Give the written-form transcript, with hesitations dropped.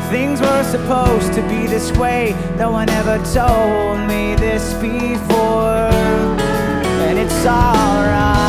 Things were supposed to be this way. No one ever told me this before. And it's alright.